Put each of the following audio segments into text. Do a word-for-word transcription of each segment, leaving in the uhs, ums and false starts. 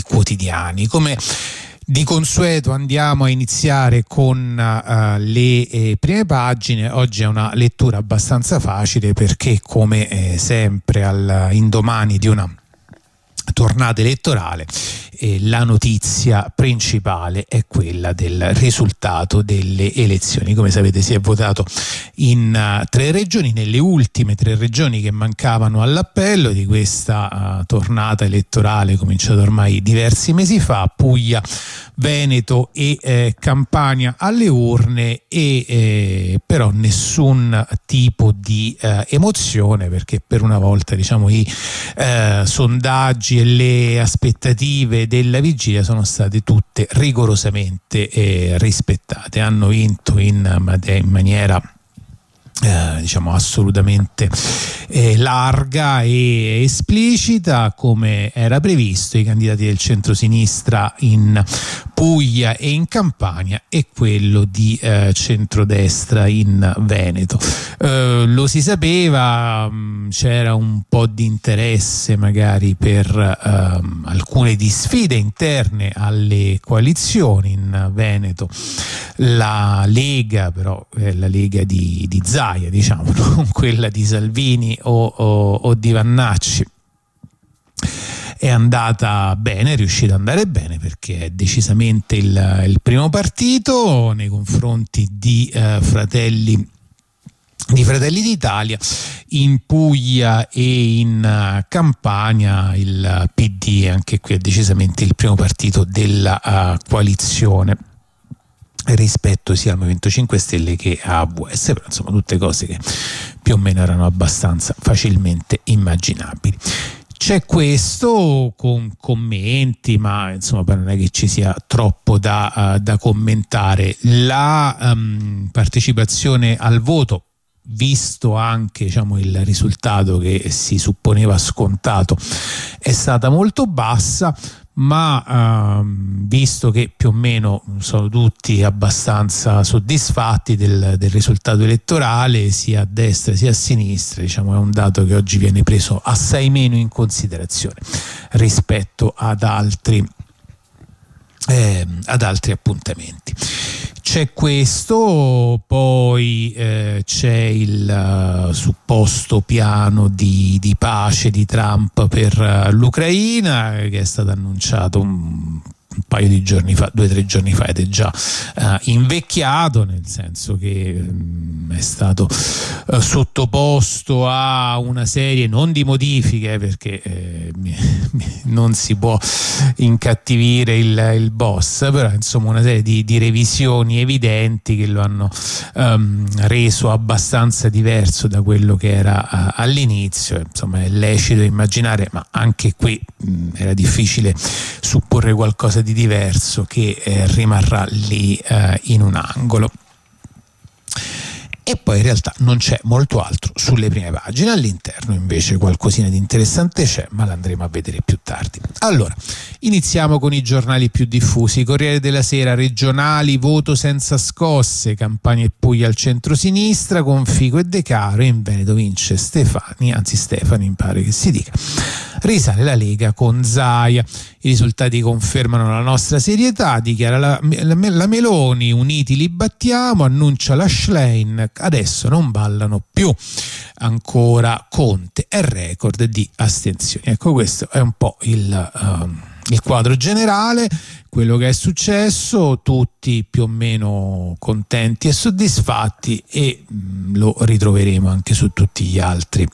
quotidiani. Come di consueto andiamo a iniziare con uh, le eh, prime pagine. Oggi è una lettura abbastanza facile perché, come eh, sempre all'indomani di una tornata elettorale, eh, la notizia principale è quella del risultato delle elezioni. Come sapete, si è votato in uh, tre regioni, nelle ultime tre regioni che mancavano all'appello di questa uh, tornata elettorale cominciata ormai diversi mesi fa: Puglia, Veneto e eh, Campania alle urne, e eh, però nessun tipo di eh, emozione, perché per una volta, diciamo, i eh, sondaggi e le aspettative della vigilia sono state tutte rigorosamente eh, rispettate. Hanno vinto in, in maniera Eh, diciamo assolutamente eh, larga e esplicita, come era previsto, i candidati del centrosinistra in Puglia e in Campania e quello di eh, centrodestra in Veneto. Eh, lo si sapeva, mh, c'era un po' di interesse magari per ehm, alcune di sfide interne alle coalizioni. In Veneto la Lega, però è la Lega di, di Zaia, diciamo, non quella di Salvini o, o, o di Vannacci, è andata bene, è riuscita ad andare bene, perché è decisamente il, il primo partito nei confronti di eh, Fratelli di Fratelli d'Italia. In Puglia e in uh, Campania il P D, anche qui, è decisamente il primo partito della uh, coalizione rispetto sia al Movimento cinque Stelle che a A V S, però insomma tutte cose che più o meno erano abbastanza facilmente immaginabili. C'è questo con commenti, ma insomma poi non è che ci sia troppo da, uh, da commentare. La um, partecipazione al voto, visto anche, diciamo, il risultato che si supponeva scontato, è stata molto bassa, ma ehm, visto che più o meno sono tutti abbastanza soddisfatti del, del risultato elettorale, sia a destra sia a sinistra, diciamo, è un dato che oggi viene preso assai meno in considerazione rispetto ad altri eh, ad altri appuntamenti. C'è questo, poi eh, c'è il uh, supposto piano di, di pace di Trump per uh, l'Ucraina, che è stato annunciato un, un paio di giorni fa, due o tre giorni fa, ed è già uh, invecchiato, nel senso che um, è stato uh, sottoposto a una serie non di modifiche, perché eh, non si può incattivire il, il boss, però insomma una serie di, di revisioni evidenti che lo hanno um, reso abbastanza diverso da quello che era uh, all'inizio. Insomma, è lecito immaginare, ma anche qui mh, era difficile supporre qualcosa di diverso, che eh, rimarrà lì uh, in un angolo. E poi in realtà non c'è molto altro sulle prime pagine. All'interno invece qualcosina di interessante c'è, ma l'andremo a vedere più tardi. Allora, iniziamo con i giornali più diffusi. Corriere della Sera: regionali, voto senza scosse, Campania e Puglia al centrosinistra con Fico e De Caro, in Veneto vince Stefani, anzi Stefani mi pare che si dica, risale la Lega con Zaia. I risultati confermano la nostra serietà, dichiara la, la, la Meloni, uniti li battiamo, annuncia la Schlein, adesso non ballano più. Ancora Conte, è record di astensioni. Ecco, questo è un po' il, um, il quadro generale, quello che è successo, tutti più o meno contenti e soddisfatti, e mh, lo ritroveremo anche su tutti gli altri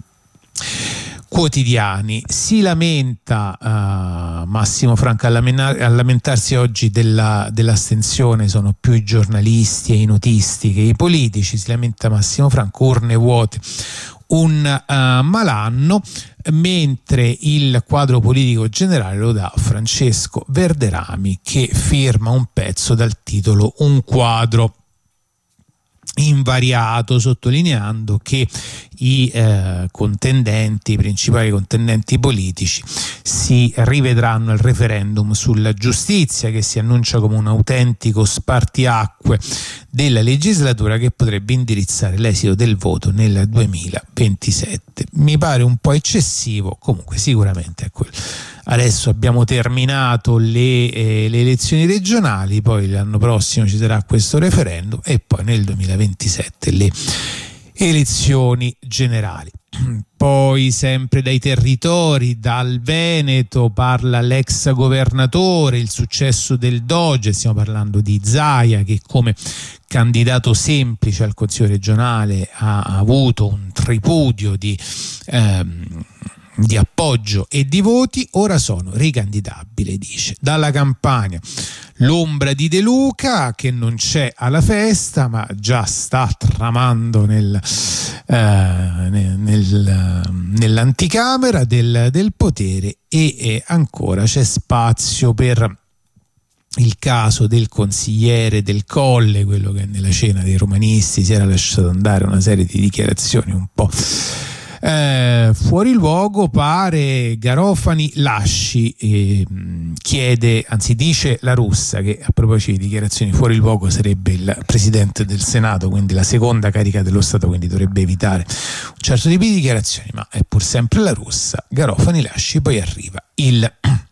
quotidiani. Si lamenta uh, Massimo Franco a, lamentar- a lamentarsi oggi della, dell'astensione sono più i giornalisti e i notisti che i politici. Si lamenta Massimo Franco, urne vuote, un uh, malanno, mentre il quadro politico generale lo dà Francesco Verderami, che firma un pezzo dal titolo Un quadro invariato, sottolineando che i eh, contendenti, i principali contendenti politici, si rivedranno al referendum sulla giustizia, che si annuncia come un autentico spartiacque della legislatura che potrebbe indirizzare l'esito del voto nel duemilaventisette. Mi pare un po' eccessivo, comunque sicuramente ecco, adesso abbiamo terminato le, eh, le elezioni regionali, poi l'anno prossimo ci sarà questo referendum e poi nel duemilaventisette le elezioni generali. Poi sempre dai territori, dal Veneto parla l'ex governatore, il successo del Doge, stiamo parlando di Zaia che come candidato semplice al Consiglio regionale ha avuto un tripudio di, ehm, di appoggio e di voti, ora sono ricandidabile, dice. Dalla Campania l'ombra di De Luca che non c'è alla festa ma già sta tramando nel, eh, nel, nell'anticamera del, del potere e eh, ancora c'è spazio per il caso del consigliere del Colle, quello che nella cena dei romanisti si era lasciato andare una serie di dichiarazioni un po' Eh, fuori luogo. Pare Garofani lasci, eh, chiede, anzi dice La Russa che a proposito di dichiarazioni fuori luogo sarebbe il presidente del Senato, quindi la seconda carica dello Stato, quindi dovrebbe evitare un certo tipo di dichiarazioni, ma è pur sempre La Russa. Garofani lasci, poi arriva il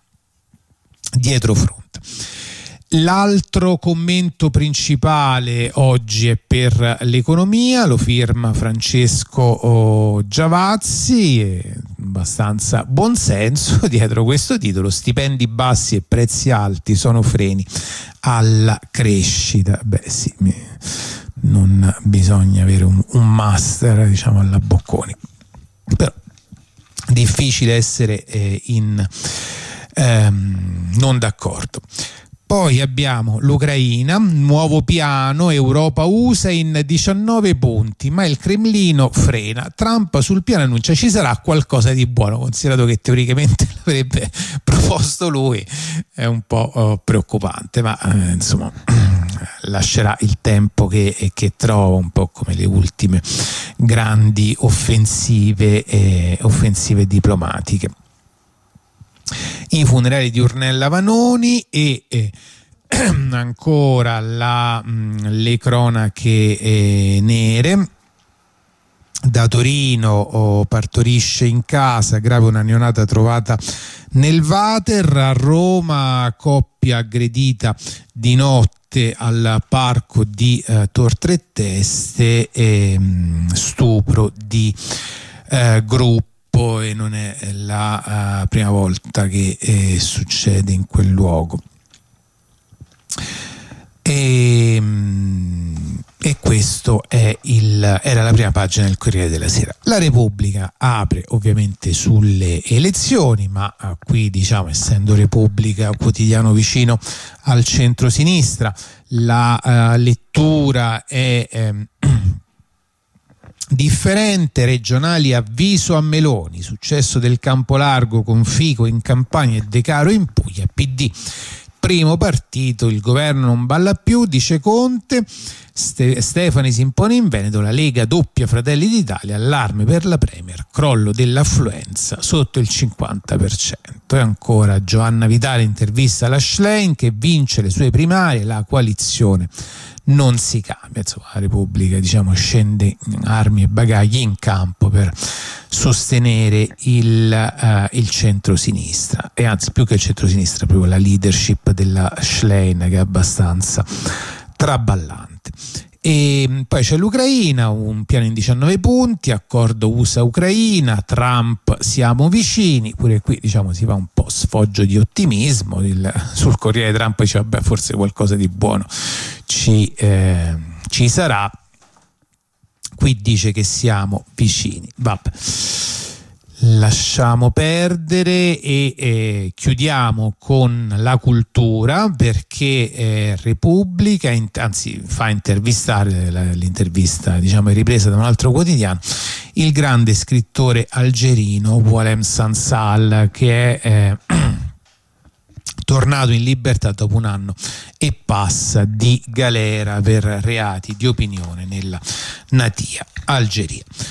dietrofront. L'altro commento principale oggi è per l'economia, lo firma Francesco Giavazzi, è abbastanza buonsenso dietro questo titolo: stipendi bassi e prezzi alti sono freni alla crescita. Beh sì, non bisogna avere un, un master, diciamo, alla Bocconi, però difficile essere eh, in ehm, non d'accordo. Poi abbiamo l'Ucraina, nuovo piano Europa-U S A in diciannove punti, ma il Cremlino frena. Trump sul piano annuncia ci sarà qualcosa di buono, considerato che teoricamente l'avrebbe proposto lui. È un po' uh, preoccupante, ma uh, insomma lascerà il tempo che, che trova, un po' come le ultime grandi offensive, eh, offensive diplomatiche. I funerali di Ornella Vanoni e eh, ancora la, mh, le cronache eh, nere. Da Torino oh, partorisce in casa, grave una neonata trovata nel water. A Roma coppia aggredita di notte al parco di eh, Tor Tre Teste e mh, stupro di eh, gruppo. E non è la uh, prima volta che eh, succede in quel luogo. E, e questo è il, era la prima pagina del Corriere della Sera. La Repubblica apre ovviamente sulle elezioni, ma uh, qui, diciamo, essendo Repubblica quotidiano vicino al centro-sinistra, la uh, lettura è ehm, differente. Regionali avviso a Meloni, successo del Campolargo con Fico in Campania e De Caro in Puglia. P D primo partito, il governo non balla più, dice Conte. Ste- Stefani si impone in Veneto, la Lega doppia Fratelli d'Italia, allarme per la Premier, crollo dell'affluenza sotto il cinquanta per cento. E ancora Giovanna Vitale intervista la Schlein che vince le sue primarie, la coalizione non si cambia. Insomma, la Repubblica, diciamo, scende armi e bagagli in campo per sostenere il, uh, il centro-sinistra, e anzi più che il centro-sinistra proprio la leadership della Schlein, che è abbastanza traballante. E poi c'è l'Ucraina, un piano in diciannove punti, accordo U S A-Ucraina, Trump siamo vicini, pure qui, diciamo, si fa un po' sfoggio di ottimismo. Il, sul Corriere Trump dice vabbè, forse qualcosa di buono ci, eh, ci sarà. Qui dice che siamo vicini. Vabbè, lasciamo perdere e eh, chiudiamo con la cultura, perché eh, Repubblica, in, anzi fa intervistare, la, l'intervista, diciamo, è ripresa da un altro quotidiano, il grande scrittore algerino Oualem Sansal, che è eh, tornato in libertà dopo un anno e passa di galera per reati di opinione nella natia Algeria.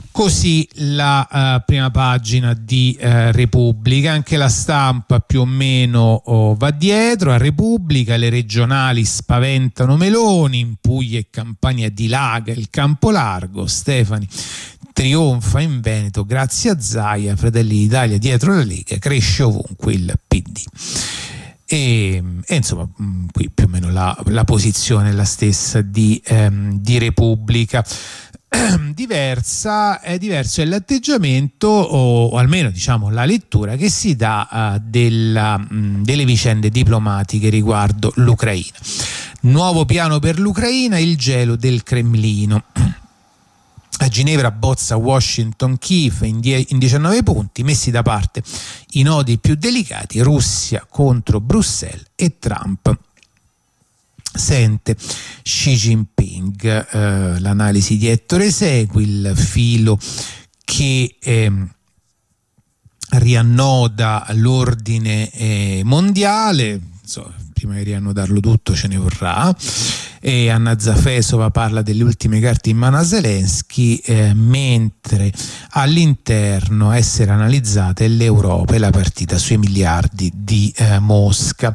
Così la uh, prima pagina di uh, Repubblica. Anche La Stampa più o meno oh, va dietro a Repubblica. Le regionali spaventano Meloni, in Puglia e Campania dilaga il campo largo, Stefani trionfa in Veneto grazie a Zaia, Fratelli d'Italia dietro la Lega, cresce ovunque il P D. E, e insomma qui più o meno la, la posizione è la stessa di, ehm, di Repubblica. Diversa è diverso è l'atteggiamento, o, o almeno diciamo la lettura che si dà uh, della, mh, delle vicende diplomatiche riguardo l'Ucraina. Nuovo piano per l'Ucraina, il gelo del Cremlino. A Ginevra bozza Washington Kiev in, die- in diciannove punti, messi da parte i nodi più delicati, Russia contro Bruxelles e Trump sente Xi Jinping. Eh, l'analisi di Ettore Segui, il filo che eh, riannoda l'ordine eh, mondiale. So, prima di riannodarlo tutto ce ne vorrà. E Anna Zafesova parla delle ultime carte in mano a Zelensky, eh, mentre all'interno a essere analizzata è l'Europa e la partita sui miliardi di eh, Mosca.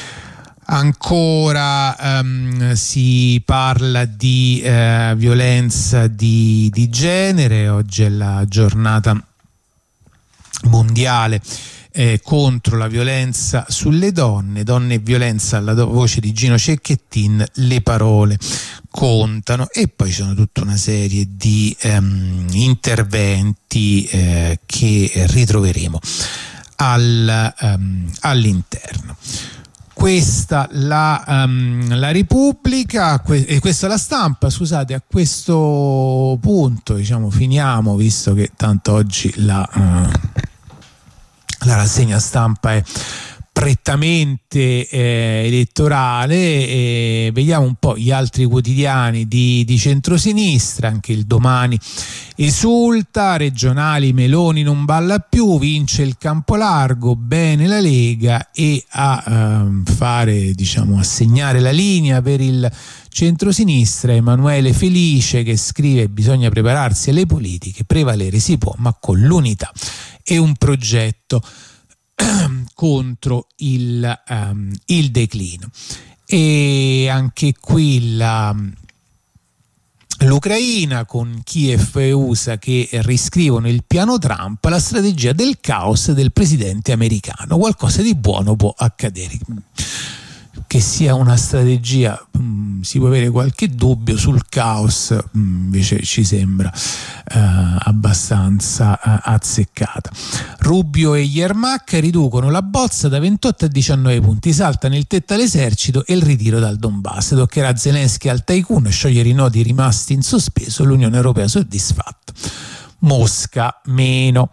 Ancora um, si parla di eh, violenza di, di genere. Oggi è la giornata mondiale eh, contro la violenza sulle donne. Donne e violenza, alla voce di Gino Cecchettin, le parole contano. E poi ci sono tutta una serie di um, interventi eh, che ritroveremo al, um, all'interno. Questa la, um, la Repubblica que- e questa La Stampa. Scusate, a questo punto diciamo finiamo, visto che tanto oggi la, uh, la rassegna stampa è prettamente eh, elettorale, e vediamo un po' gli altri quotidiani di, di centrosinistra. Anche il Domani esulta, regionali Meloni non balla più, vince il campo largo, bene la Lega, e a ehm, fare diciamo a segnare la linea per il centrosinistra Emanuele Felice, che scrive: bisogna prepararsi alle politiche, prevalere si può ma con l'unità e un progetto contro il, um, il declino. E anche qui la, l'Ucraina, con Kiev e U S A che riscrivono il piano Trump, la strategia del caos del presidente americano. Qualcosa di buono può accadere. Che sia una strategia, mh, si può avere qualche dubbio. Sul caos mh, invece ci sembra uh, abbastanza uh, azzeccata. Rubio e Yermak riducono la bozza da ventotto a diciannove punti, saltano il tetto all'esercito e il ritiro dal Donbass. Toccherà Zelensky al tycoon sciogliere i nodi rimasti in sospeso, l'Unione Europea soddisfatta, Mosca meno.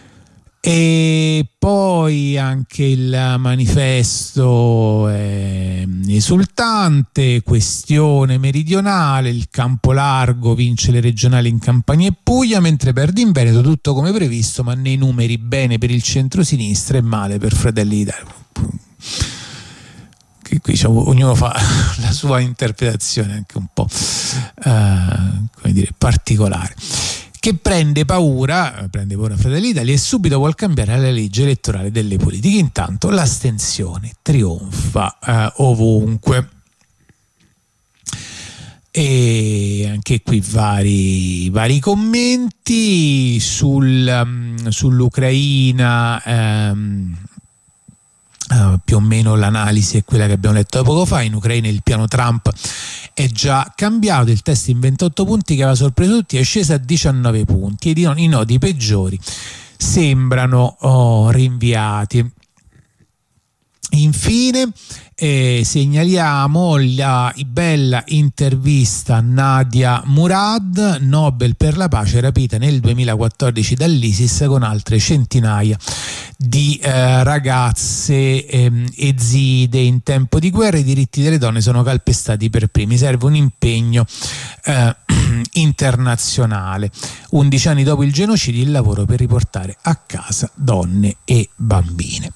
E poi anche il Manifesto è esultante, questione meridionale, il campo largo vince le regionali in Campania e Puglia, mentre perde in Veneto, tutto come previsto, ma nei numeri bene per il centrosinistra e male per Fratelli d'Italia. Che qui diciamo, ognuno fa la sua interpretazione anche un po' eh, come dire, particolare. Che prende paura, prende paura Fratelli d'Italia e subito vuol cambiare la legge elettorale delle politiche. Intanto l'astensione trionfa eh, ovunque. E anche qui vari, vari commenti sul, um, sull'Ucraina. Um, Uh, più o meno l'analisi è quella che abbiamo letto poco fa. In Ucraina il piano Trump è già cambiato, il test in ventotto punti che aveva sorpreso tutti è sceso a diciannove punti e i nodi peggiori sembrano oh, rinviati. Infine eh, segnaliamo la bella intervista a Nadia Murad, Nobel per la pace, rapita nel duemilaquattordici dall'ISIS con altre centinaia di eh, ragazze ehm, ezide. In tempo di guerra i diritti delle donne sono calpestati per primi, serve un impegno eh, internazionale. undici anni dopo il genocidio, il lavoro per riportare a casa donne e bambine.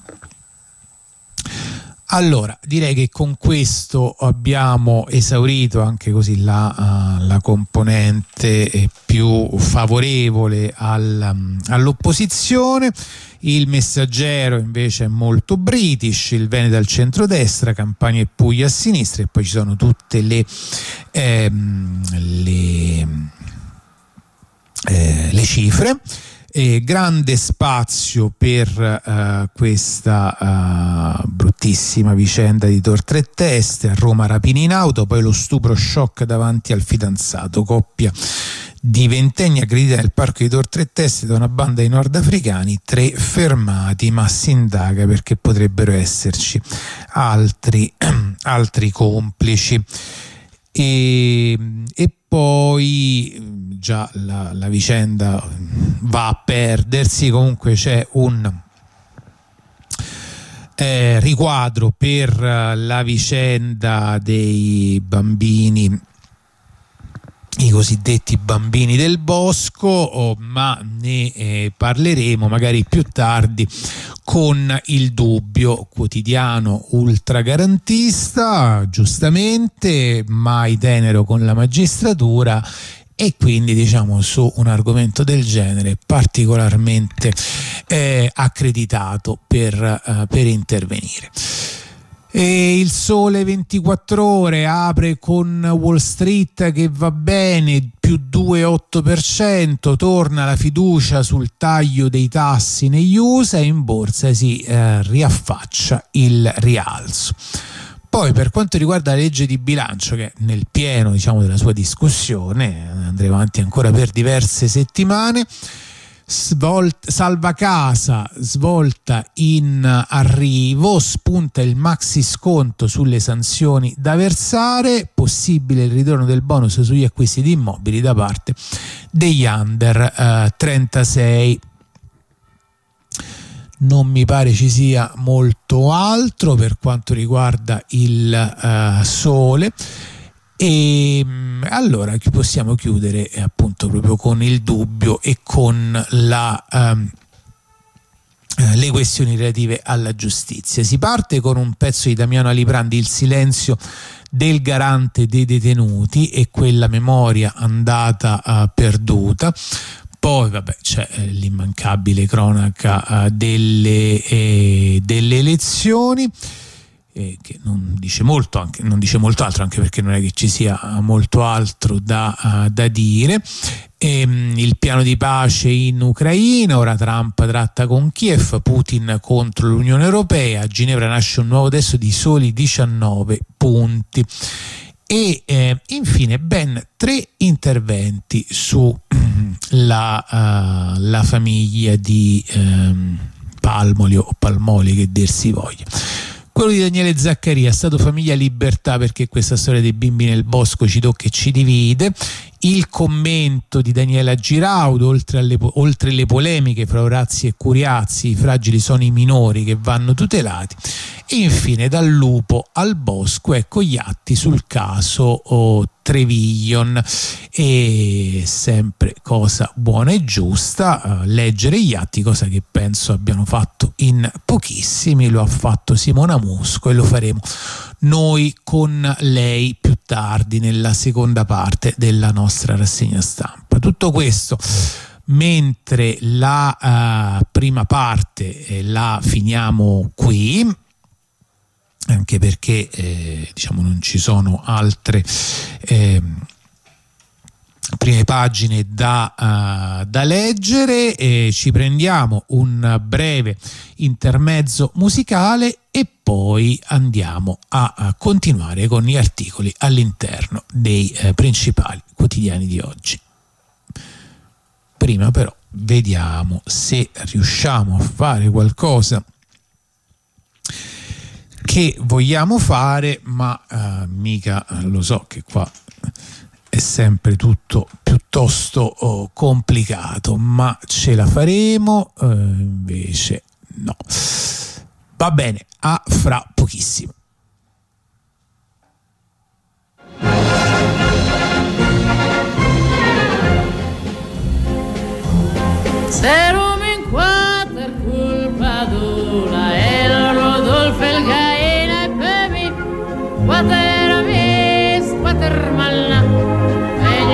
Allora, direi che con questo abbiamo esaurito anche così la, uh, la componente più favorevole al, all'opposizione. Il Messaggero invece è molto british, il Veneto al centrodestra, Campania e Puglia a sinistra, e poi ci sono tutte le, ehm, le, eh, le cifre. E grande spazio per uh, questa uh, bruttissima vicenda di Tor Tre Teste, a Roma rapina in auto, poi lo stupro shock davanti al fidanzato, coppia di ventenni aggredita nel parco di Tor Tre Teste da una banda di nordafricani, tre fermati, ma si indaga perché potrebbero esserci altri, altri complici. E, e poi già la, la vicenda va a perdersi. Comunque c'è un eh, riquadro per la vicenda dei bambini, i cosiddetti bambini del bosco, oh, ma ne eh, parleremo magari più tardi con Il Dubbio, quotidiano ultragarantista, giustamente mai tenero con la magistratura, e quindi diciamo su un argomento del genere particolarmente eh, accreditato per, eh, per intervenire. E il Sole ventiquattro Ore apre con Wall Street che va bene, più due virgola otto per cento, torna la fiducia sul taglio dei tassi negli U S A, e in borsa si eh, riaffaccia il rialzo. Poi per quanto riguarda la legge di bilancio, che è nel pieno diciamo della sua discussione, andremo avanti ancora per diverse settimane. Svolta, salva casa svolta in arrivo, spunta il maxi sconto sulle sanzioni da versare, possibile il ritorno del bonus sugli acquisti di immobili da parte degli under eh, trentasei. Non mi pare ci sia molto altro per quanto riguarda il eh, Sole. E allora possiamo chiudere eh, appunto proprio con Il Dubbio e con la, um, eh, le questioni relative alla giustizia. Si parte con un pezzo di Damiano Aliprandi, Il silenzio del garante dei detenuti e quella memoria andata uh, perduta. Poi vabbè c'è eh, l'immancabile cronaca uh, delle, eh, delle elezioni, Eh, che non dice molto, anche, non dice molto altro, anche perché non è che ci sia molto altro da, uh, da dire. E, um, il piano di pace in Ucraina, ora Trump tratta con Kiev, Putin contro l'Unione Europea, a Ginevra nasce un nuovo testo di soli diciannove punti. E eh, infine ben tre interventi su la, uh, la famiglia di um, Palmoli o Palmoli, che dir si voglia. Quello di Daniele Zaccaria, Stato, famiglia, libertà, perché questa storia dei bimbi nel bosco ci tocca e ci divide. Il commento di Daniela Giraudo, oltre, alle, oltre le polemiche fra Orazzi e Curiazzi, i fragili sono i minori che vanno tutelati. E infine Dal lupo al bosco, ecco gli atti sul caso oh, Treviglion. E sempre cosa buona e giusta, uh, leggere gli atti, cosa che penso abbiano fatto in pochissimi. Lo ha fatto Simona Musco e lo faremo noi con lei più tardi nella seconda parte della nostra rassegna stampa. Tutto questo mentre la uh, prima parte eh, la finiamo qui, anche perché eh, diciamo non ci sono altre eh, prime pagine da, uh, da leggere, e ci prendiamo un breve intermezzo musicale e poi andiamo a, a continuare con gli articoli all'interno dei eh, principali quotidiani di oggi. Prima però vediamo se riusciamo a fare qualcosa che vogliamo fare, ma uh, mica lo so, che qua è sempre tutto piuttosto oh, complicato, ma ce la faremo. Uh, invece no. Va bene, a fra pochissimo. Se Roma in quattro colpa d'una e il Rodolfo e il Gaina e Pepi, quattro amici, quattro malna, e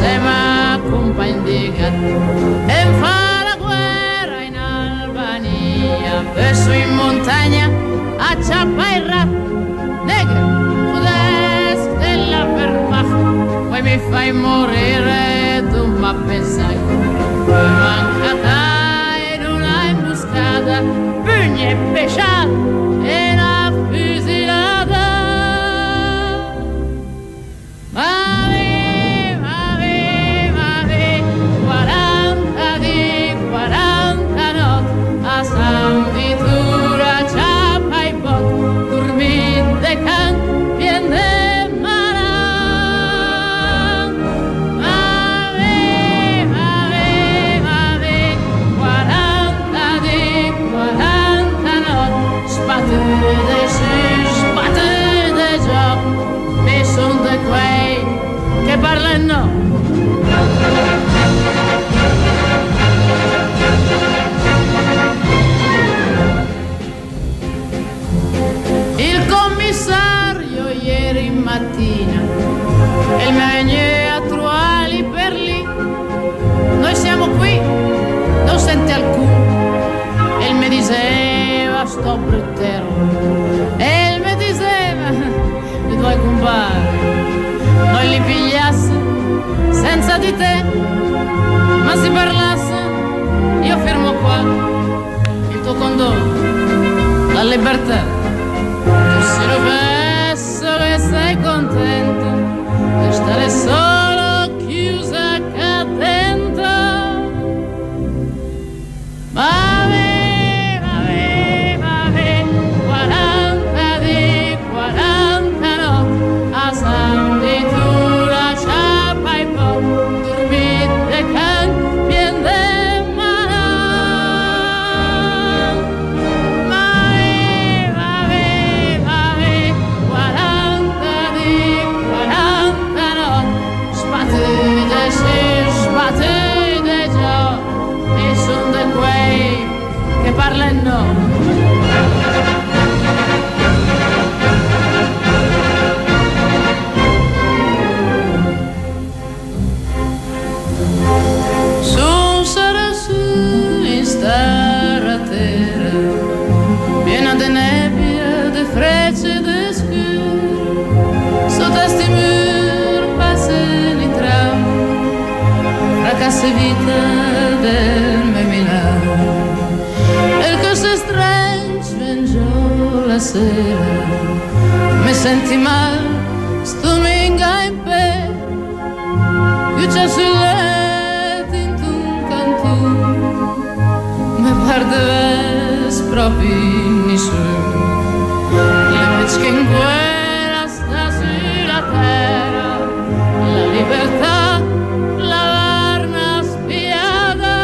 insieme a compagni di gatto e fa la guerra in Albania, verso in montagna acciappa il ratto, negra, tu della Wehrmacht, poi mi fai morire, tu ma pensai, poi mancata in una imboscata, pugni e pesciata e una fusilata. Mami, mami, mami, quaranta di quaranta notti a San Vitura ciappa i bot, dormite can, viene maran. Mami, mami, mami, quaranta di quaranta notti, sbattute su, sbattute giù, mi son de quei che parlano. Il commissario ieri mattina e il menu attuali per lì, noi siamo qui, non sente alcuno, e il me diceva sto bruttero, e il me diceva i tuoi compari noi li pigliasse senza di te, ma si parlasse, io fermo qua il tuo condono, la libertà. Tu se lo penso che sei contento di stare solo chiusa qua dentro. Mami, mami, mami, quaranta di quaranta notti a San Vitura ciappa i po', dormite can, viene maran. Mami, mami, mami, quaranta di quaranta notti, sbattute su, sbattute giù, e son de quei che parlano. Su sarà su in stara terra, piena de nebbia, de frecce, de scur, sotto sti mur passen i tram, fracasse vita del me Milano, e che se stringe la sera, mi senti mal, stuminga in pe, più c'è sul letto in un canto, mi guarda proprio nessuno, le veci che in guerra sta sulla terra, la libertà, la varna spiata.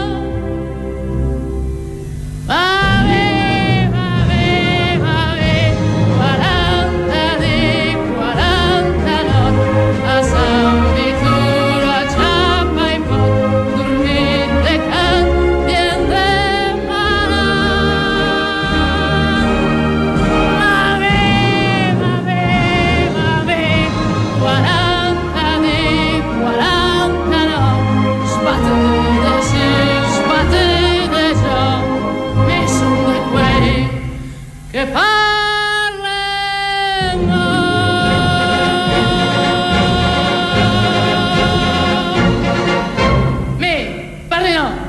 Mami, mami, mami, quaranta di quaranta notti a San Vitura ciappa i po', dormite can, viene maran. Mami, mami, mami, quaranta di quaranta notti, sbattute su, sbattute giù, mi son de quei che parlano. Mi parlino.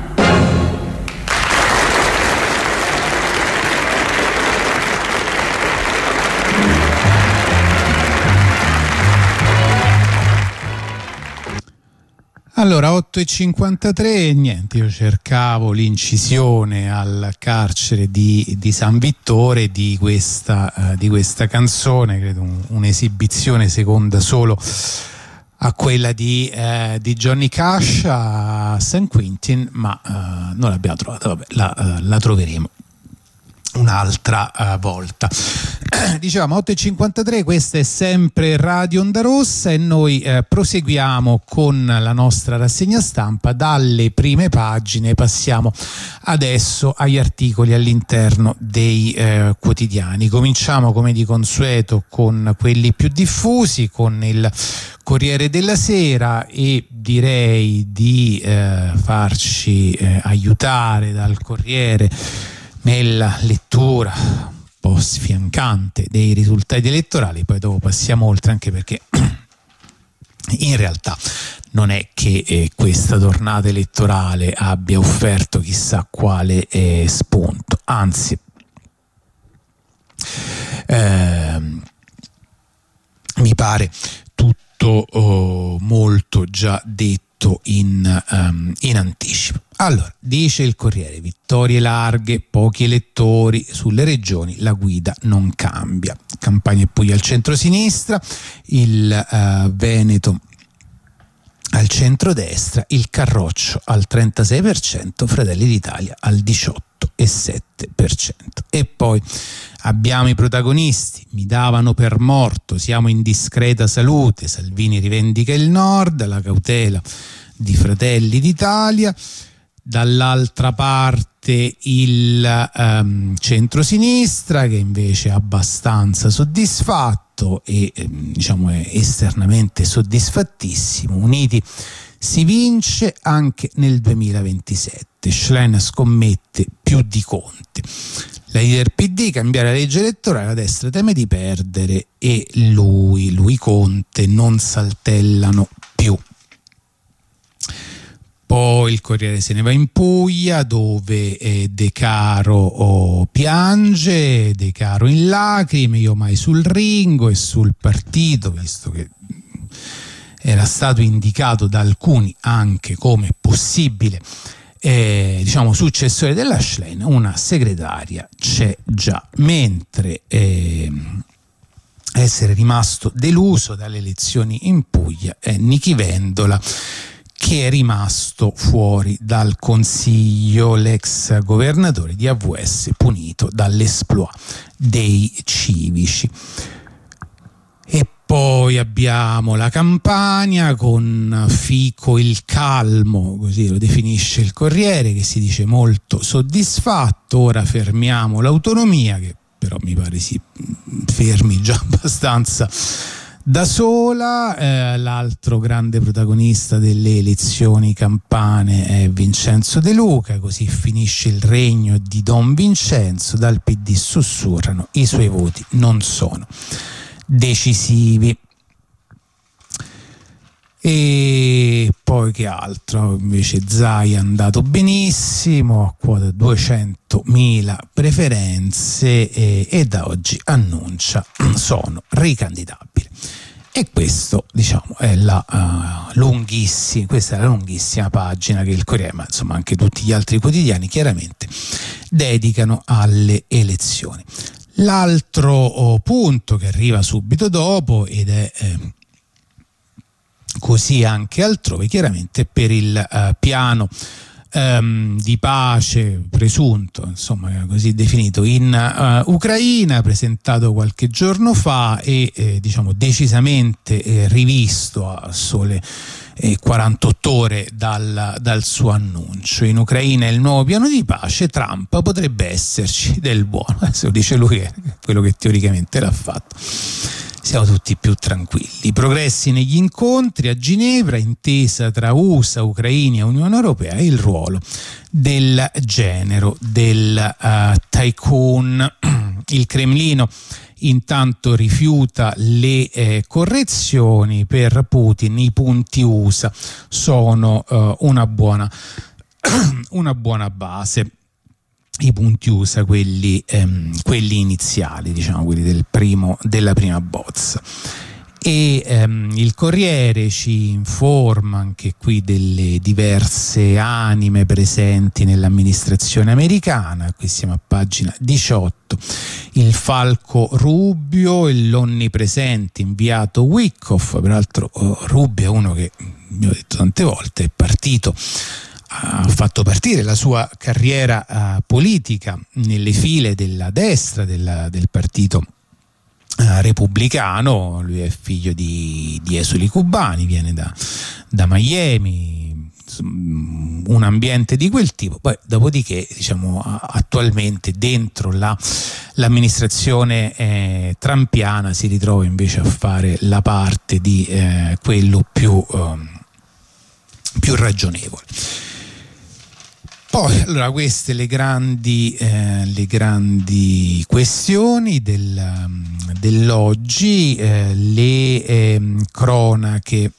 Allora, otto e cinquantatré, niente, io cercavo l'incisione al carcere di, di San Vittore di questa, uh, di questa canzone, credo un, un'esibizione seconda solo a quella di, uh, di Johnny Cash a San Quentin, ma uh, non l'abbiamo trovata, vabbè, la, uh, la troveremo un'altra uh, volta. dicevamo otto e cinquantatré, questa è sempre Radio Onda Rossa e noi eh, proseguiamo con la nostra rassegna stampa. Dalle prime pagine passiamo adesso agli articoli all'interno dei eh, quotidiani. Cominciamo come di consueto con quelli più diffusi, con il Corriere della Sera, e direi di eh, farci eh, aiutare dal Corriere nella lettura un po' sfiancante dei risultati elettorali. Poi dopo passiamo oltre, anche perché in realtà non è che eh, questa tornata elettorale abbia offerto chissà quale eh, spunto, anzi eh, mi pare tutto Oh, molto già detto in, um, in anticipo. Allora, dice il Corriere: vittorie larghe, pochi elettori, sulle regioni la guida non cambia. Campagna e Puglia al centro-sinistra, il uh, Veneto al centrodestra, il Carroccio al trentasei per cento, Fratelli d'Italia al diciotto virgola sette per cento. E poi abbiamo i protagonisti: mi davano per morto, siamo in discreta salute, Salvini rivendica il Nord, la cautela di Fratelli d'Italia. Dall'altra parte il um, centrosinistra, che invece è abbastanza soddisfatto e ehm, diciamo è esternamente soddisfattissimo. Uniti si vince anche nel duemilaventisette, Schlein scommette più di Conte. La leader P D: cambiare la legge elettorale, la destra teme di perdere e lui, lui Conte, non saltellano più. Poi il Corriere se ne va in Puglia, dove eh, De Caro oh, piange, De Caro in lacrime, io mai sul Ringo e sul partito, visto che era stato indicato da alcuni anche come possibile eh, diciamo successore della Schlein, una segretaria c'è già, mentre eh, essere rimasto deluso dalle elezioni in Puglia è Nichi Vendola, che è rimasto fuori dal consiglio, l'ex governatore di A V S punito dall'esploit dei civici. E poi abbiamo la Campania con Fico il calmo, così lo definisce il Corriere, che si dice molto soddisfatto. Ora fermiamo l'autonomia, che però mi pare si fermi già abbastanza da sola. Eh, l'altro grande protagonista delle elezioni campane è Vincenzo De Luca, così finisce il regno di Don Vincenzo, dal P D sussurrano i suoi voti non sono decisivi. E poi che altro? Invece Zai è andato benissimo, a quota duecentomila preferenze e, e da oggi annuncia sono ricandidabile. E questo, diciamo, è la uh, lunghissima questa è la lunghissima pagina che il Corriere, ma insomma anche tutti gli altri quotidiani chiaramente dedicano alle elezioni. L'altro oh, punto che arriva subito dopo, ed è eh, così anche altrove, chiaramente per il uh, piano um, di pace presunto, insomma così definito, in uh, Ucraina, presentato qualche giorno fa e eh, diciamo decisamente eh, rivisto a sole eh, quarantotto ore dal, dal suo annuncio. In Ucraina è il nuovo piano di pace, Trump potrebbe esserci del buono, adesso lo dice lui, che quello che teoricamente l'ha fatto. Siamo tutti più tranquilli. Progressi negli incontri a Ginevra, intesa tra U S A, Ucraina e Unione Europea, e il ruolo del genero del uh, tycoon. Il Cremlino intanto rifiuta le eh, correzioni. Per Putin i punti U S A sono uh, una buona una buona base. I punti U S A, quelli, ehm, quelli iniziali, diciamo, quelli del primo, della prima bozza. E ehm, il Corriere ci informa anche qui delle diverse anime presenti nell'amministrazione americana. Qui siamo a pagina diciotto. Il falco Rubio e l'onnipresente inviato Wickoff. Peraltro Rubio è uno che, vi ho detto tante volte, è partito ha fatto partire la sua carriera uh, politica nelle file della destra della, del partito uh, repubblicano, lui è figlio di, di esuli cubani, viene da, da Miami, un ambiente di quel tipo. Poi dopodiché, diciamo, attualmente dentro la, l'amministrazione eh, trumpiana si ritrova invece a fare la parte di eh, quello più, um, più ragionevole. Poi, allora, queste le grandi, eh, le grandi questioni del, dell'oggi, eh, le eh, cronache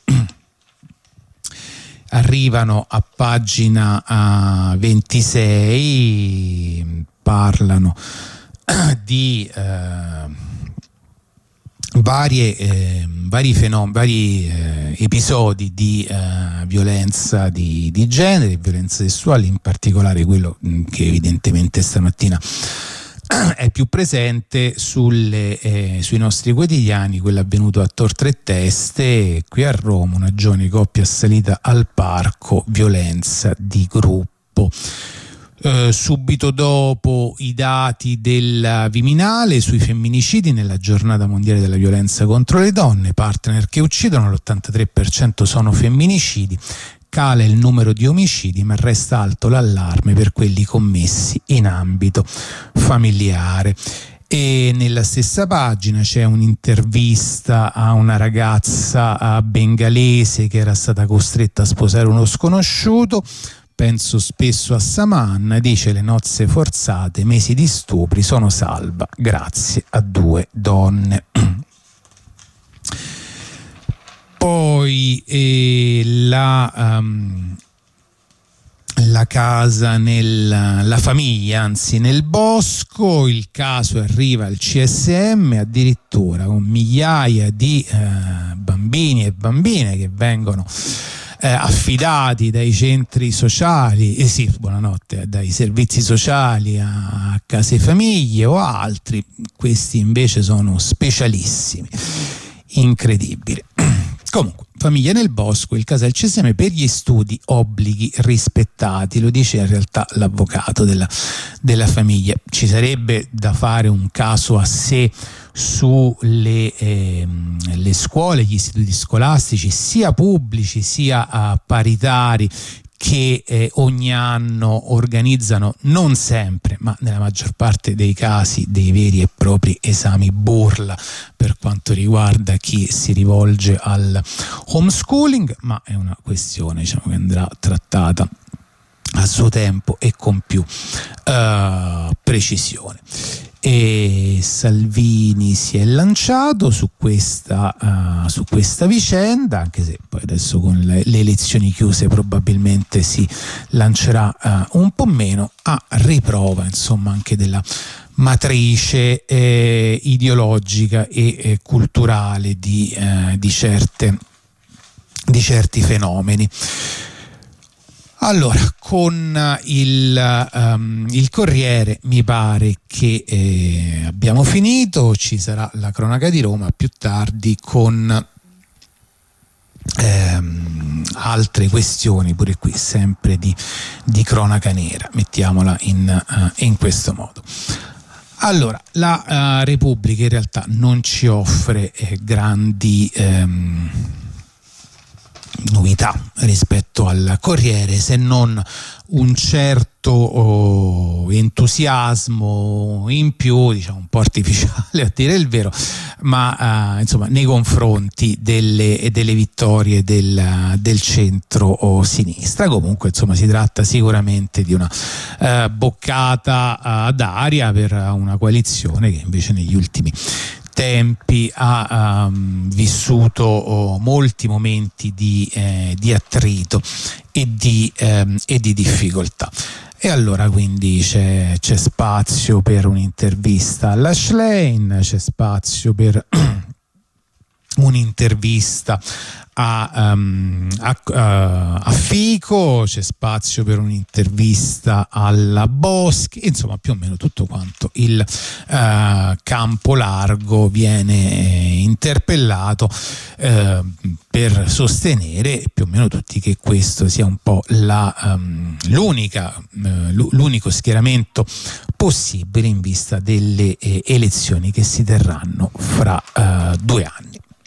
arrivano a pagina uh, ventisei, parlano di uh, varie, eh, vari fenomeni, vari eh, episodi di eh, violenza di, di genere, violenza sessuale, in particolare quello mh, che evidentemente stamattina è più presente sulle, eh, sui nostri quotidiani, quello avvenuto a Tor Tre Teste, qui a Roma, una giovane coppia assalita al parco, violenza di gruppo. Uh, subito dopo i dati del Viminale sui femminicidi nella giornata mondiale della violenza contro le donne, partner che uccidono, l'ottantatré per cento sono femminicidi, cala il numero di omicidi ma resta alto l'allarme per quelli commessi in ambito familiare. E nella stessa pagina c'è un'intervista a una ragazza bengalese che era stata costretta a sposare uno sconosciuto. Penso spesso a Saman, dice: le nozze forzate, mesi di stupri, sono salva grazie a due donne. Poi eh, la, um, la casa nel, la famiglia, anzi nel bosco, il caso arriva al C S M addirittura con migliaia di eh, bambini e bambine che vengono Eh, affidati dai centri sociali, eh sì, buonanotte, dai servizi sociali a, a case famiglie o altri. Questi invece sono specialissimi, incredibili. Comunque, famiglia nel bosco, il caso del C S M per gli studi, obblighi rispettati, lo dice in realtà l'avvocato della, della famiglia. Ci sarebbe da fare un caso a sé sulle eh, le scuole, gli istituti scolastici, sia pubblici sia uh, paritari, che eh, ogni anno organizzano, non sempre, ma nella maggior parte dei casi, dei veri e propri esami burla per quanto riguarda chi si rivolge al homeschooling, ma è una questione, diciamo, che andrà trattata a suo tempo e con più uh, precisione. E Salvini si è lanciato su questa, uh, su questa vicenda, anche se poi adesso con le, le elezioni chiuse probabilmente si lancerà uh, un po' meno, a riprova insomma anche della matrice eh, ideologica e eh, culturale di, eh, di, certe, di certi fenomeni. Allora, con il, um, il Corriere mi pare che eh, abbiamo finito, ci sarà la cronaca di Roma più tardi con ehm, altre questioni, pure qui sempre di, di cronaca nera, mettiamola in, uh, in questo modo. Allora, la uh, Repubblica in realtà non ci offre eh, grandi ehm, novità rispetto al Corriere, se non un certo oh, entusiasmo in più, diciamo un po' artificiale a dire il vero, ma uh, insomma nei confronti delle, delle vittorie del, del centro o sinistra. Comunque insomma si tratta sicuramente di una uh, boccata uh, d'aria per una coalizione che invece negli ultimi tempi ha um, vissuto oh, molti momenti di, eh, di attrito e di, ehm, e di difficoltà. E allora quindi c'è, c'è spazio per un'intervista alla Schlein, c'è spazio per un'intervista a, um, a, uh, a Fico, c'è spazio per un'intervista alla Boschi, insomma più o meno tutto quanto il uh, campo largo viene interpellato uh, per sostenere più o meno tutti che questo sia un po' la, um, l'unica, uh, l'unico schieramento possibile in vista delle eh, elezioni che si terranno fra uh, due anni.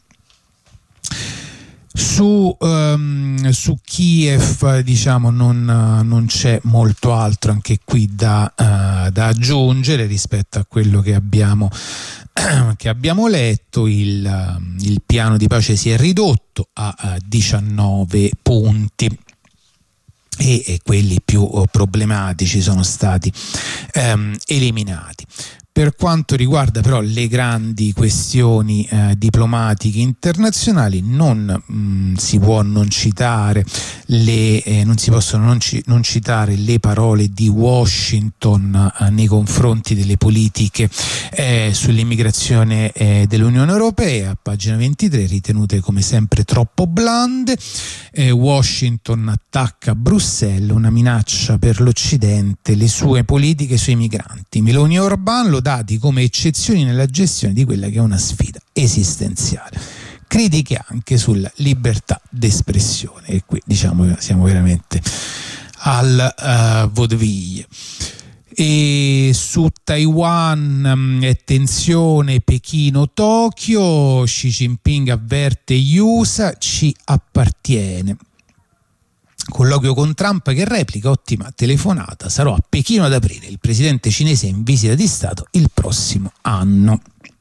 Su, um, su Kiev diciamo non, non c'è molto altro anche qui da, uh, da aggiungere rispetto a quello che abbiamo, che abbiamo letto. Il, uh, il piano di pace si è ridotto a uh, diciannove punti e, e quelli più uh, problematici sono stati um, eliminati. Per quanto riguarda però le grandi questioni eh, diplomatiche internazionali, non mh, si può non citare le, eh, non si possono non, ci, non citare le parole di Washington eh, nei confronti delle politiche eh, sull'immigrazione eh, dell'Unione Europea, a pagina ventitré, ritenute come sempre troppo blande. Eh, Washington attacca Bruxelles, una minaccia per l'Occidente, le sue politiche sui migranti. Meloni e Orbán lo dati come eccezioni nella gestione di quella che è una sfida esistenziale. Critiche anche sulla libertà d'espressione, e qui diciamo siamo veramente al uh, vaudeville. E su Taiwan um, è tensione Pechino-Tokyo, Xi Jinping avverte gli U S A, ci appartiene. Colloquio con Trump che replica: ottima telefonata, sarò a Pechino ad aprile, il presidente cinese è in visita di Stato il prossimo anno.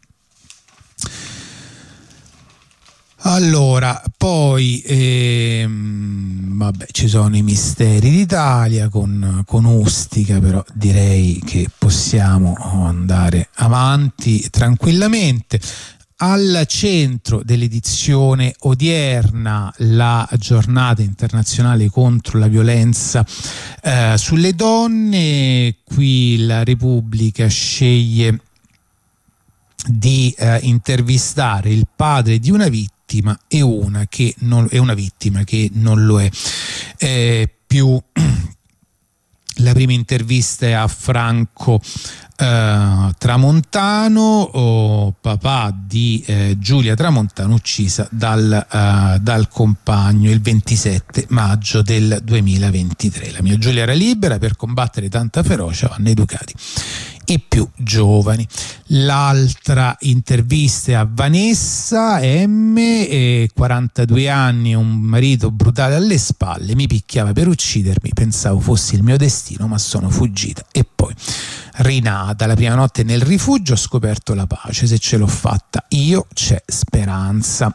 Allora, poi ehm, vabbè, ci sono i misteri d'Italia con, con Ustica, però direi che possiamo andare avanti tranquillamente. Al centro dell'edizione odierna la giornata internazionale contro la violenza eh, sulle donne. Qui la Repubblica sceglie di eh, intervistare il padre di una vittima e una che non è una vittima che non lo è eh, più. La prima intervista è a Franco eh, Tramontano, oh, papà di eh, Giulia Tramontano, uccisa dal, uh, dal compagno il ventisette maggio del duemilaventitré. La mia Giulia era libera, per combattere tanta ferocia vanno educati i più giovani. L'altra intervista è a Vanessa M, eh, quarantadue anni, un marito brutale alle spalle, mi picchiava per uccidermi, pensavo fosse il mio destino ma sono fuggita e poi rinata. La prima notte nel rifugio ho scoperto la pace, se ce l'ho fatta io c'è speranza.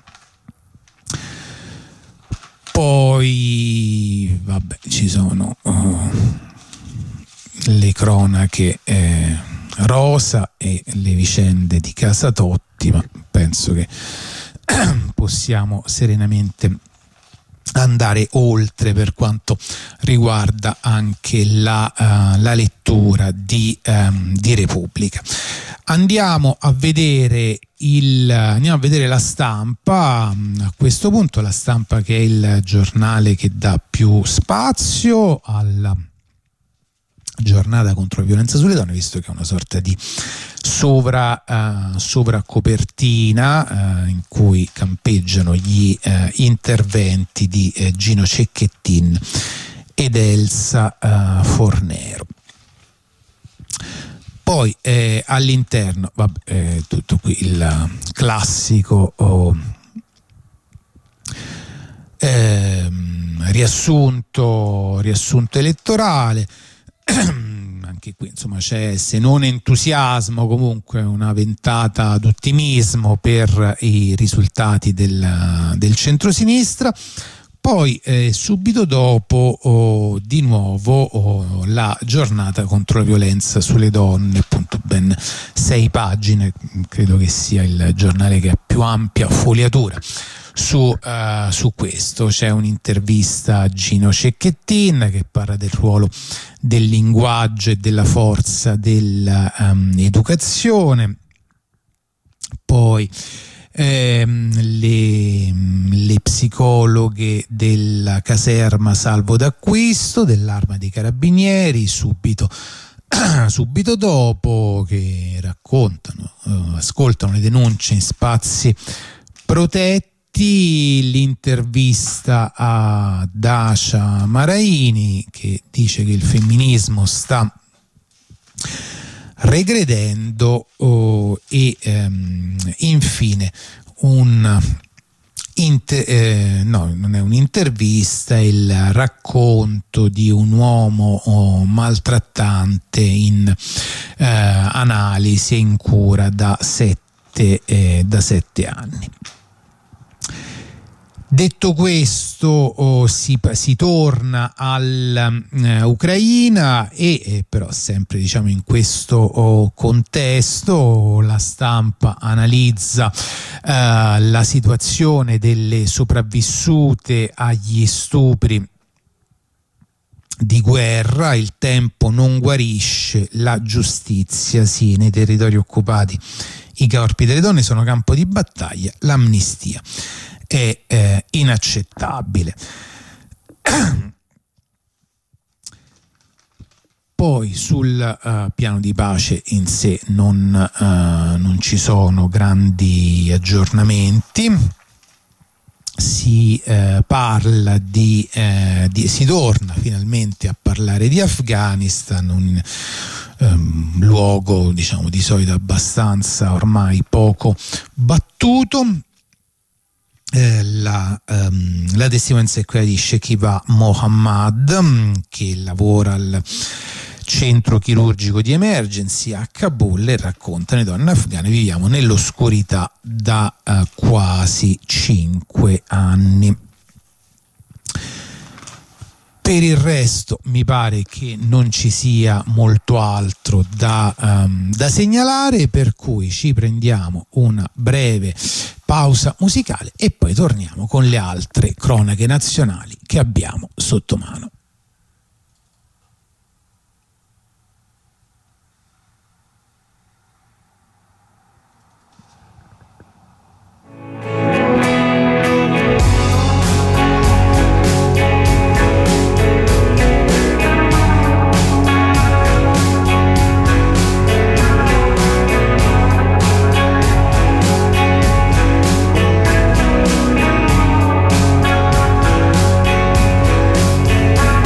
Poi vabbè, ci sono uh, le cronache eh, rosa e le vicende di Casa Totti, ma penso che possiamo serenamente andare oltre per quanto riguarda anche la, uh, la lettura di, um, di Repubblica. Andiamo a vedere il andiamo a vedere la Stampa. A questo punto la Stampa, che è il giornale che dà più spazio alla giornata contro la violenza sulle donne, visto che è una sorta di sovra uh, sovracopertina uh, in cui campeggiano gli uh, interventi di uh, Gino Cecchettin ed Elsa uh, Fornero. Poi eh, all'interno vabbè, eh, tutto qui il classico oh, eh, riassunto riassunto elettorale. Anche qui insomma c'è, se non entusiasmo, comunque una ventata d'ottimismo per i risultati del, del centrosinistra. Poi eh, subito dopo oh, di nuovo oh, la giornata contro la violenza sulle donne, appunto ben sei pagine, credo che sia il giornale che ha più ampia foliatura su, uh, su questo. C'è un'intervista a Gino Cecchettin che parla del ruolo del linguaggio e della forza dell'educazione. Um, Poi ehm, le, le psicologhe della caserma Salvo d'Acquisto, dell'Arma dei Carabinieri, subito subito dopo, che raccontano, uh, ascoltano le denunce in spazi protetti, l'intervista a Dacia Maraini, che dice che il femminismo sta regredendo, oh, e um, infine un Inter- eh, no, non è un'intervista, è il racconto di un uomo oh, maltrattante in eh, analisi e in cura da sette, eh, da sette anni. Detto questo, oh, si, si torna all'Ucraina uh, e eh, però sempre diciamo in questo oh, contesto la stampa analizza uh, la situazione delle sopravvissute agli stupri di guerra. Il tempo non guarisce, la giustizia sì, nei territori occupati i corpi delle donne sono campo di battaglia, l'amnistia è eh, inaccettabile. Poi sul uh, piano di pace in sé non, uh, non ci sono grandi aggiornamenti. Si eh, parla di, eh, di si torna finalmente a parlare di Afghanistan, un um, luogo diciamo di solito abbastanza ormai poco battuto. Eh, la, um, la testimonianza è quella di Shekiva Mohammad, um, che lavora al centro chirurgico di Emergency a Kabul e racconta: noi donne afghane viviamo nell'oscurità da uh, quasi cinque anni. Per il resto mi pare che non ci sia molto altro da, um, da segnalare, per cui ci prendiamo una breve pausa musicale e poi torniamo con le altre cronache nazionali che abbiamo sotto mano. Thank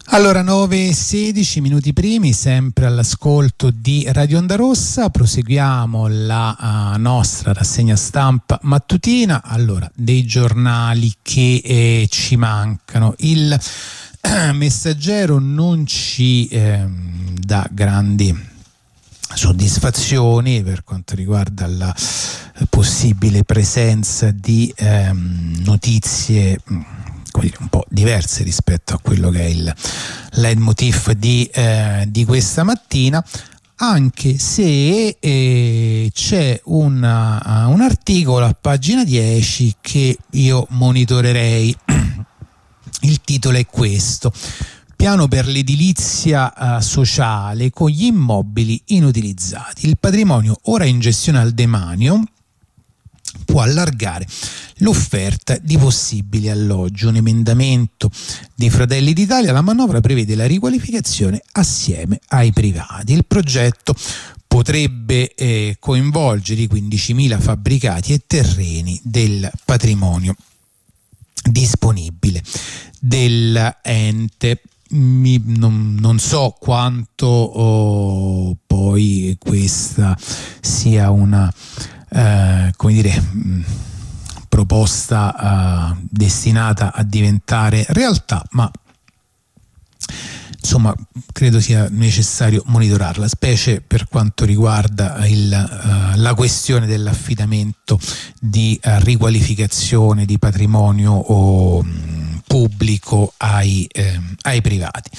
Allora, nove e sedici minuti primi, sempre all'ascolto di Radio Onda Rossa, proseguiamo la uh, nostra rassegna stampa mattutina. Allora, dei giornali che eh, ci mancano. Il eh, Messaggero non ci eh, dà grandi soddisfazioni per quanto riguarda la possibile presenza di eh, notizie un po' diverse rispetto a quello che è il leitmotiv di, eh, di questa mattina, anche se eh, c'è una, un articolo a pagina dieci che io monitorerei. Il titolo è questo: piano per l'edilizia uh, sociale con gli immobili inutilizzati. Il patrimonio ora in gestione al demanio può allargare l'offerta di possibili alloggi. Un emendamento dei Fratelli d'Italia alla manovra prevede la riqualificazione assieme ai privati. Il progetto potrebbe eh, coinvolgere i quindicimila fabbricati e terreni del patrimonio disponibile dell'ente. Mi, non, non so quanto oh, poi questa sia una eh, come dire mh, proposta uh, destinata a diventare realtà, ma insomma credo sia necessario monitorarla, specie per quanto riguarda il, uh, la questione dell'affidamento di uh, riqualificazione di patrimonio o, um, pubblico ai, eh, ai privati.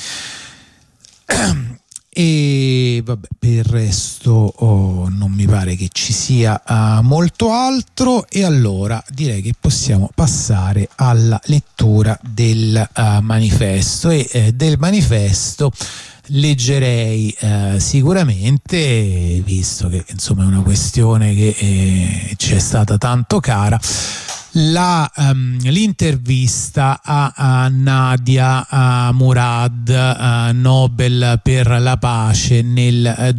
E vabbè, per il resto oh, non mi pare che ci sia uh, molto altro, e allora direi che possiamo passare alla lettura del uh, manifesto. E eh, del manifesto leggerei uh, sicuramente, visto che insomma è una questione che eh, ci è stata tanto cara, La, um, l'intervista a, a Nadia a Murad, a Nobel per la pace nel uh,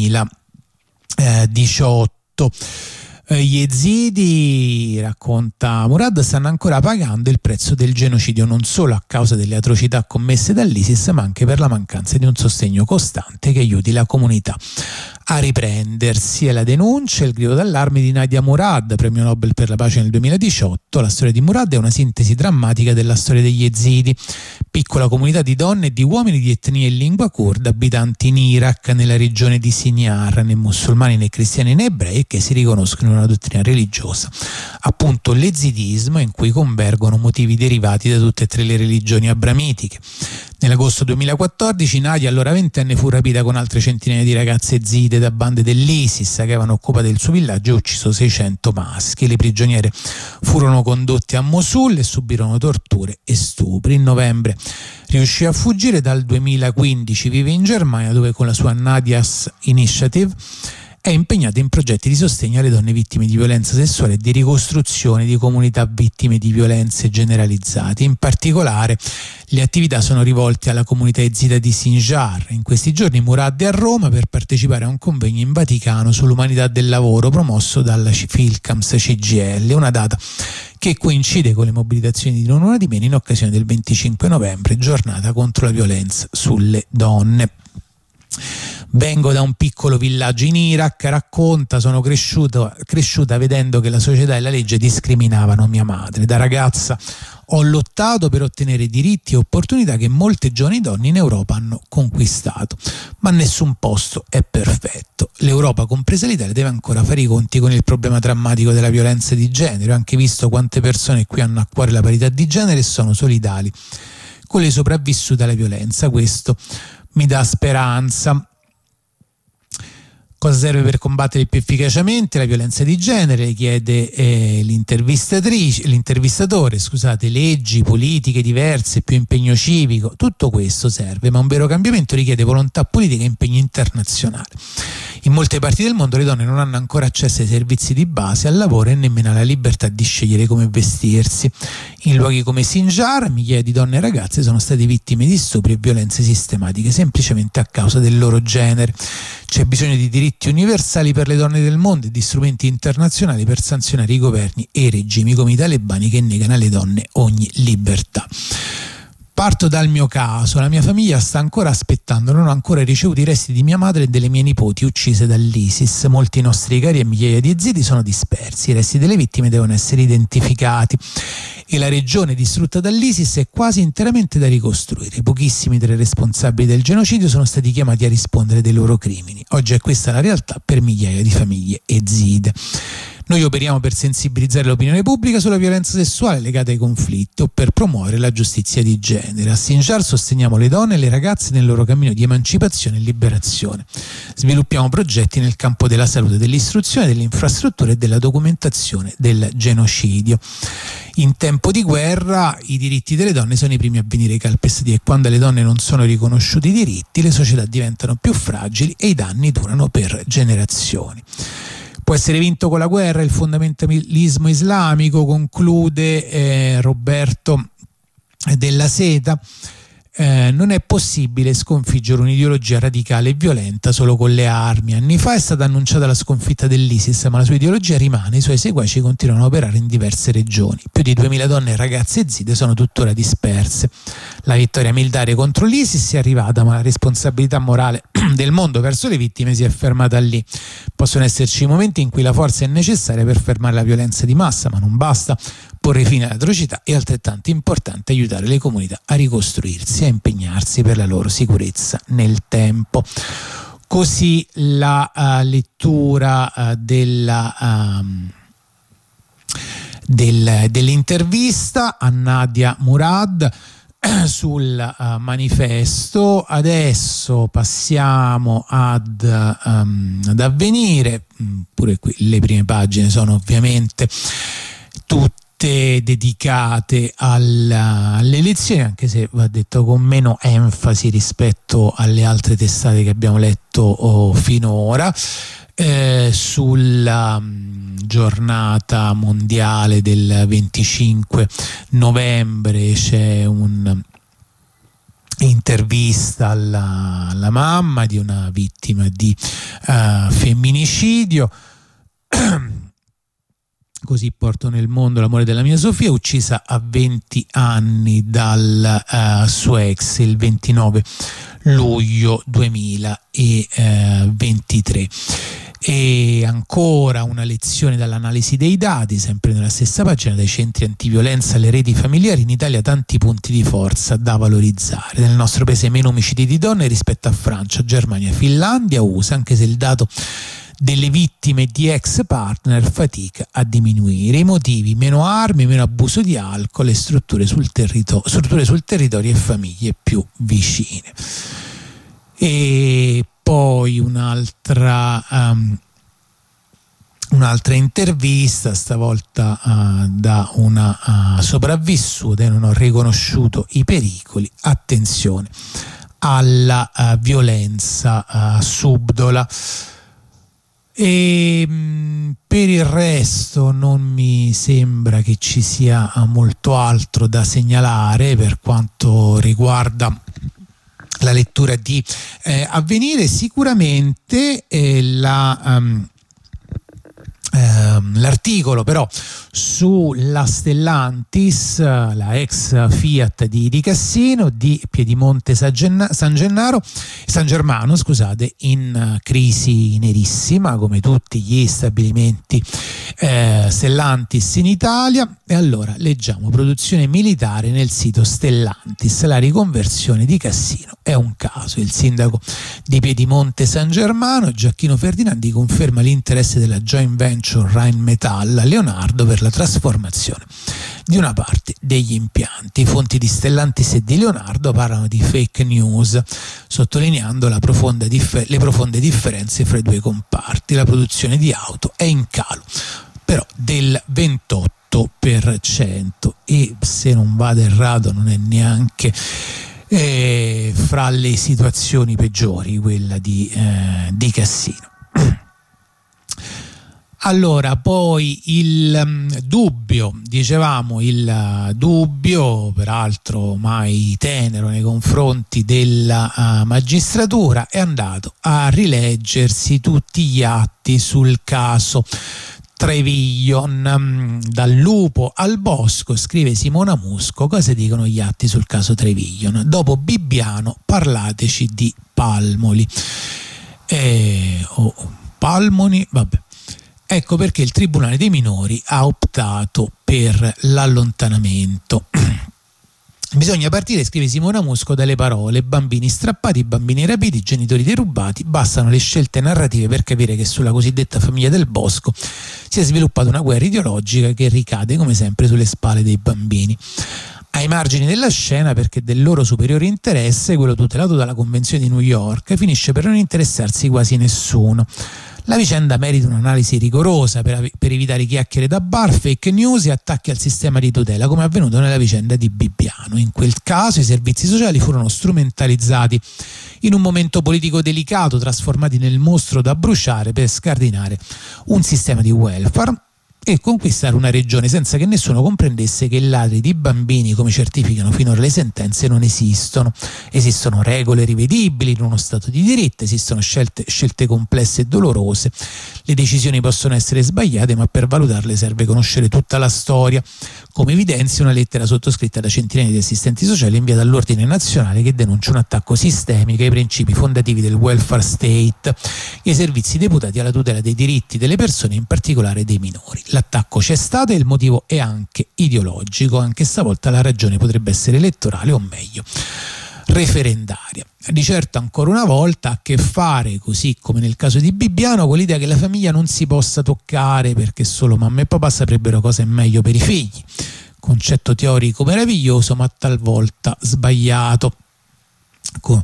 duemiladiciotto. Uh, gli yazidi, racconta Murad, stanno ancora pagando il prezzo del genocidio, non solo a causa delle atrocità commesse dall'ISIS, ma anche per la mancanza di un sostegno costante che aiuti la comunità a riprendersi. È la denuncia e il grido d'allarme di Nadia Murad, premio Nobel per la pace nel duemiladiciotto. La storia di Murad è una sintesi drammatica della storia degli yazidi, piccola comunità di donne e di uomini di etnia e lingua curda abitanti in Iraq, nella regione di Sinjar, né musulmani né cristiani né ebrei, e che si riconoscono in una dottrina religiosa, appunto l'ezidismo, in cui convergono motivi derivati da tutte e tre le religioni abramitiche. Nell'agosto duemilaquattordici Nadia, allora ventenne, fu rapita con altre centinaia di ragazze yazide da bande dell'ISIS che avevano occupato il suo villaggio e ucciso seicento maschi. Le prigioniere furono condotte a Mosul e subirono torture e stupri. In novembre riuscì a fuggire. Dal duemilaquindici vive in Germania, dove con la sua Nadia's Initiative è impegnata in progetti di sostegno alle donne vittime di violenza sessuale e di ricostruzione di comunità vittime di violenze generalizzate. In particolare le attività sono rivolte alla comunità yazida di Sinjar. In questi giorni Murad è a Roma per partecipare a un convegno in Vaticano sull'umanità del lavoro promosso dalla Filcams C G I L, una data che coincide con le mobilitazioni di Non Una di Meno in occasione del venticinque novembre, giornata contro la violenza sulle donne. Vengo da un piccolo villaggio in Iraq, racconta, sono cresciuto, cresciuta vedendo che la società e la legge discriminavano mia madre. Da ragazza ho lottato per ottenere diritti e opportunità che molte giovani donne in Europa hanno conquistato, ma nessun posto è perfetto. L'Europa, compresa l'Italia, deve ancora fare i conti con il problema drammatico della violenza di genere. Ho anche visto quante persone qui hanno a cuore la parità di genere e sono solidali con le sopravvissute alla violenza. Questo mi dà speranza. Cosa serve per combattere più efficacemente la violenza di genere? Chiede eh, l'intervistatrice, l'intervistatore, scusate, leggi, politiche diverse, più impegno civico. Tutto questo serve, ma un vero cambiamento richiede volontà politica e impegno internazionale. In molte parti del mondo le donne non hanno ancora accesso ai servizi di base, al lavoro e nemmeno alla libertà di scegliere come vestirsi. In luoghi come Sinjar migliaia di donne e ragazze sono state vittime di stupri e violenze sistematiche semplicemente a causa del loro genere. C'è bisogno di diritti universali per le donne del mondo e di strumenti internazionali per sanzionare i governi e i regimi come i talebani che negano alle donne ogni libertà. Parto dal mio caso, la mia famiglia sta ancora aspettando, non ho ancora ricevuto i resti di mia madre e delle mie nipoti uccise dall'ISIS. Molti nostri cari e migliaia di zii sono dispersi, i resti delle vittime devono essere identificati e la regione distrutta dall'ISIS è quasi interamente da ricostruire. Pochissimi tra i responsabili del genocidio sono stati chiamati a rispondere dei loro crimini. Oggi è questa la realtà per migliaia di famiglie ezide. Noi operiamo per sensibilizzare l'opinione pubblica sulla violenza sessuale legata ai conflitti o per promuovere la giustizia di genere. A Sinjar sosteniamo le donne e le ragazze nel loro cammino di emancipazione e liberazione. Sviluppiamo progetti nel campo della salute, dell'istruzione, delle infrastrutture e della documentazione del genocidio. In tempo di guerra i diritti delle donne sono i primi a venire calpestati e quando alle donne non sono riconosciuti i diritti le società diventano più fragili e i danni durano per generazioni. Può essere vinto con la guerra il fondamentalismo islamico, conclude eh, Roberto Della Seta. Eh, non è possibile sconfiggere un'ideologia radicale e violenta solo con le armi. Anni fa è stata annunciata la sconfitta dell'ISIS, ma la sua ideologia rimane, i suoi seguaci continuano a operare in diverse regioni. Più di duemila donne e ragazze ezide sono tuttora disperse. La vittoria militare contro l'ISIS è arrivata, ma la responsabilità morale del mondo verso le vittime si è fermata lì. Possono esserci momenti in cui la forza è necessaria per fermare la violenza di massa, ma non basta. Porre fine alle atrocità è altrettanto importante aiutare le comunità a ricostruirsi e a impegnarsi per la loro sicurezza nel tempo. Così la uh, lettura uh, della, um, del, dell'intervista a Nadia Murad sul uh, manifesto. Adesso passiamo ad, um, ad Avvenire. Pure qui le prime pagine sono ovviamente tutte dedicate alla, alle elezioni, anche se va detto con meno enfasi rispetto alle altre testate che abbiamo letto oh, finora. Eh, sulla um, giornata mondiale del venticinque novembre c'è un intervista alla, alla mamma di una vittima di uh, femminicidio. Così porto nel mondo l'amore della mia Sofia, uccisa a venti anni dal uh, suo ex il ventinove luglio duemilaventitré. E ancora una lezione dall'analisi dei dati, sempre nella stessa pagina, dai centri antiviolenza alle reti familiari. In Italia tanti punti di forza da valorizzare. Nel nostro paese meno omicidi di donne rispetto a Francia, Germania, Finlandia, U S A, anche se il dato delle vittime di ex partner fatica a diminuire. I motivi: meno armi, meno abuso di alcol e strutture sul territorio, strutture sul territorio e famiglie più vicine. E poi un'altra um, un'altra intervista, stavolta uh, da una uh, sopravvissuta: e non ho riconosciuto i pericoli, attenzione alla uh, violenza uh, subdola. E mh, per il resto non mi sembra che ci sia molto altro da segnalare per quanto riguarda la lettura di eh, Avvenire. Sicuramente eh, la um, ehm, l'articolo però sulla Stellantis, la ex Fiat di, di Cassino, di Piedimonte San, Genna, San Gennaro San Germano, scusate, in uh, crisi nerissima come tutti gli stabilimenti eh, Stellantis in Italia. E allora leggiamo: produzione militare nel sito Stellantis, la riconversione di Cassino è un caso. Il sindaco di Piedimonte San Germano, Giacchino Ferdinandi, conferma l'interesse della joint venture Rheinmetall a Leonardo per la trasformazione di una parte degli impianti. I fonti di Stellantis e di Leonardo parlano di fake news, sottolineando la profonda differ- le profonde differenze fra i due comparti. La produzione di auto è in calo, però del ventotto per cento, e se non vado errato non è neanche eh, fra le situazioni peggiori quella di, eh, di Cassino. Allora, poi il um, dubbio, dicevamo, il uh, dubbio, peraltro mai tenero nei confronti della uh, magistratura, è andato a rileggersi tutti gli atti sul caso Treviglio. Dal lupo al bosco, scrive Simona Musco, cosa dicono gli atti sul caso Treviglio? Dopo Bibbiano parlateci di Palmoli. Eh, oh, Palmoni, vabbè. Ecco perché il Tribunale dei minori ha optato per l'allontanamento. Bisogna partire, scrive Simona Musco, dalle parole: bambini strappati, bambini rapiti, genitori derubati. Bastano le scelte narrative per capire che sulla cosiddetta famiglia del bosco si è sviluppata una guerra ideologica che ricade come sempre sulle spalle dei bambini, ai margini della scena, perché del loro superiore interesse, quello tutelato dalla Convenzione di New York, finisce per non interessarsi quasi nessuno. La vicenda merita un'analisi rigorosa per, per evitare chiacchiere da bar, fake news e attacchi al sistema di tutela, come è avvenuto nella vicenda di Bibbiano. In quel caso i servizi sociali furono strumentalizzati in un momento politico delicato, trasformati nel mostro da bruciare per scardinare un sistema di welfare e conquistare una regione senza che nessuno comprendesse che i ladri di bambini, come certificano finora le sentenze, non esistono. Esistono regole rivedibili in uno stato di diritto, esistono scelte, scelte complesse e dolorose. Le decisioni possono essere sbagliate, ma per valutarle serve conoscere tutta la storia, come evidenzia una lettera sottoscritta da centinaia di assistenti sociali inviata all'Ordine Nazionale, che denuncia un attacco sistemico ai principi fondativi del welfare state e ai servizi deputati alla tutela dei diritti delle persone, in particolare dei minori. L'attacco c'è stato e il motivo è anche ideologico, anche stavolta la ragione potrebbe essere elettorale, o meglio referendaria. Di certo ancora una volta ha a che fare, così come nel caso di Bibbiano, con l'idea che la famiglia non si possa toccare perché solo mamma e papà saprebbero cosa è meglio per i figli. Concetto teorico meraviglioso, ma talvolta sbagliato. Con,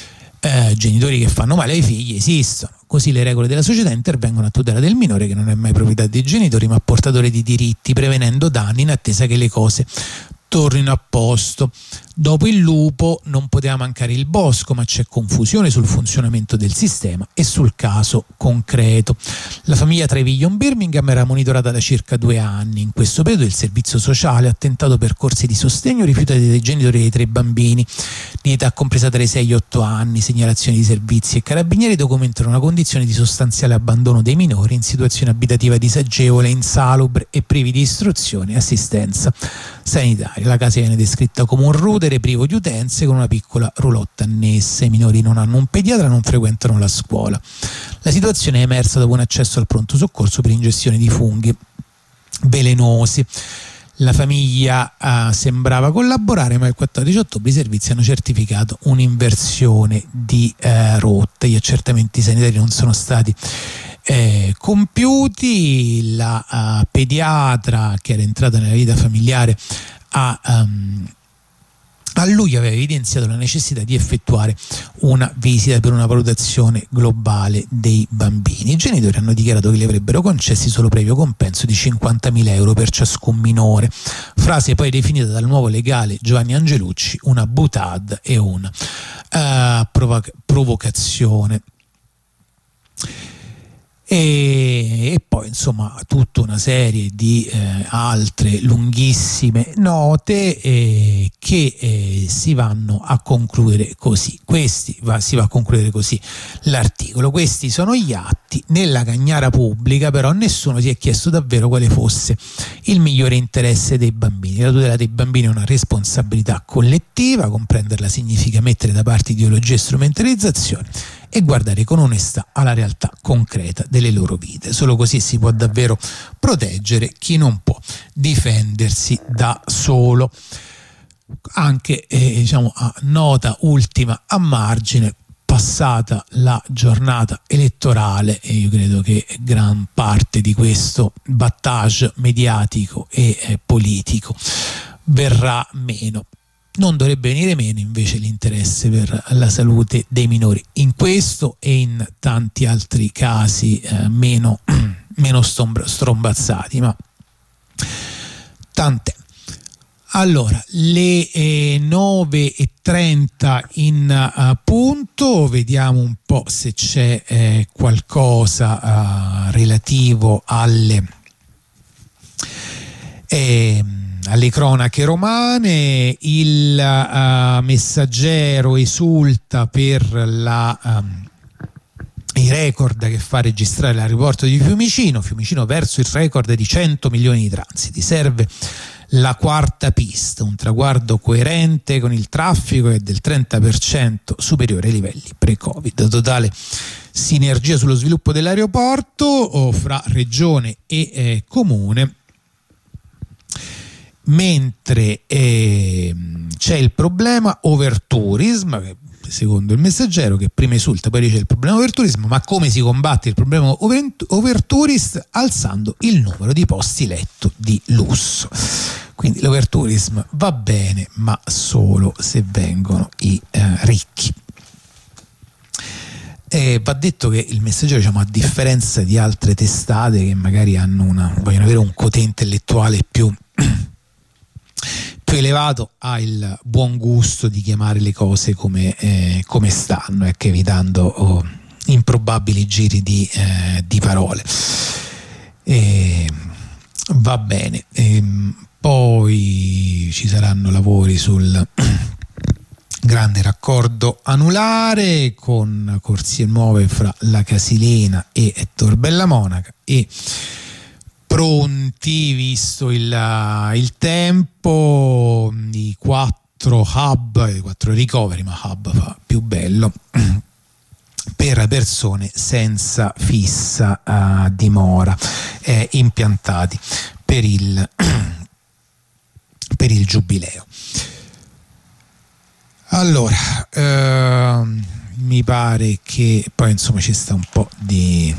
eh, genitori che fanno male ai figli esistono. Così le regole della società intervengono a tutela del minore, che non è mai proprietà dei genitori ma portatore di diritti, prevenendo danni in attesa che le cose tornino a posto. Dopo il lupo non poteva mancare il bosco, ma c'è confusione sul funzionamento del sistema e sul caso concreto. La famiglia Treviglio in Birmingham era monitorata da circa due anni. In questo periodo il servizio sociale ha tentato percorsi di sostegno rifiutati dai genitori dei tre bambini di età compresa tra i sei e gli otto anni. Segnalazioni di servizi e carabinieri documentano una condizione di sostanziale abbandono dei minori in situazione abitativa disagevole, insalubre e privi di istruzione e assistenza sanitaria. La casa viene descritta come un router privo di utenze con una piccola roulotte annessa. I minori non hanno un pediatra, non frequentano la scuola. La situazione è emersa dopo un accesso al pronto soccorso per ingestione di funghi velenosi. La famiglia uh, sembrava collaborare, ma il quattordici ottobre i servizi hanno certificato un'inversione di uh, rotte. Gli accertamenti sanitari non sono stati eh, compiuti. La uh, pediatra che era entrata nella vita familiare ha um, a luglio aveva evidenziato la necessità di effettuare una visita per una valutazione globale dei bambini. I genitori hanno dichiarato che li avrebbero concessi solo previo compenso di cinquantamila euro per ciascun minore, frase poi definita dal nuovo legale Giovanni Angelucci una boutade e una uh, provoc- provocazione. E, e poi insomma tutta una serie di eh, altre lunghissime note eh, che eh, si vanno a concludere così. Questi va, si va a concludere così l'articolo. Questi sono gli atti. Nella cagnara pubblica però nessuno si è chiesto davvero quale fosse il migliore interesse dei bambini. La tutela dei bambini è una responsabilità collettiva, comprenderla significa mettere da parte ideologie e strumentalizzazioni e guardare con onestà alla realtà concreta delle loro vite. Solo così si può davvero proteggere chi non può difendersi da solo. Anche eh, diciamo a nota ultima a margine, passata la giornata elettorale, e io credo che gran parte di questo battage mediatico e eh, politico verrà meno. Non dovrebbe venire meno invece l'interesse per la salute dei minori in questo e in tanti altri casi eh, meno, meno strombazzati, ma tant'è. Allora, le eh, nove e trenta in uh, punto, vediamo un po' se c'è eh, qualcosa uh, relativo alle eh, alle cronache romane. Il uh, Messaggero esulta per la um, i record che fa registrare l'aeroporto di Fiumicino. Fiumicino verso il record di cento milioni di transiti. Serve la quarta pista, un traguardo coerente con il traffico e del trenta per cento superiore ai livelli pre-Covid. Totale sinergia sullo sviluppo dell'aeroporto o fra regione e eh, comune, mentre eh, c'è il problema overtourism, che secondo il Messaggero, che prima esulta, poi dice il problema overtourism. Ma come si combatte il problema overtourist? Alzando il numero di posti letto di lusso. Quindi l'overtourism va bene, ma solo se vengono i eh, ricchi. E va detto che il Messaggero, diciamo, a differenza di altre testate che magari hanno una, vogliono avere un quote intellettuale più più elevato, ha il buon gusto di chiamare le cose come, eh, come stanno, ecco, evitando oh, improbabili giri di, eh, di parole. E, va bene. E, poi ci saranno lavori sul grande raccordo anulare con corsie nuove fra la Casilina e Tor Bella Monaca, e pronti, visto il, il tempo, i quattro hub, i quattro ricoveri, ma hub fa più bello, per persone senza fissa uh, dimora, eh, impiantati per il, per il Giubileo. Allora, eh, mi pare che poi insomma ci sta un po' di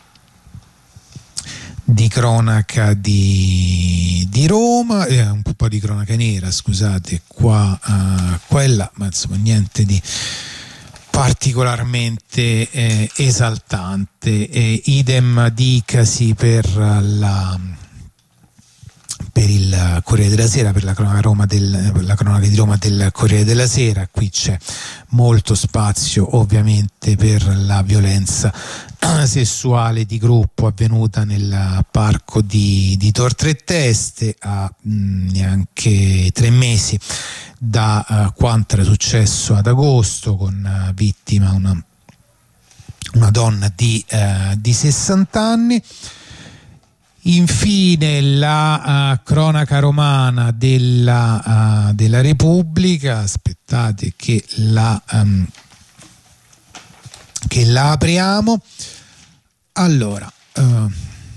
di cronaca di, di Roma, eh, un po' di cronaca nera, scusate, qua, uh, qua e là, ma insomma niente di particolarmente eh, esaltante. Eh, idem dicasi per la per il Corriere della Sera, per la cronaca, Roma del, per la cronaca di Roma del Corriere della Sera. Qui c'è molto spazio ovviamente per la violenza sessuale di gruppo avvenuta nel parco di, di Tor Tre Teste a mh, neanche tre mesi da uh, quanto era successo ad agosto, con uh, vittima una, una donna di, uh, di sessanta anni. Infine la uh, cronaca romana della, uh, della Repubblica. Aspettate che la, um, che la apriamo. Allora, uh,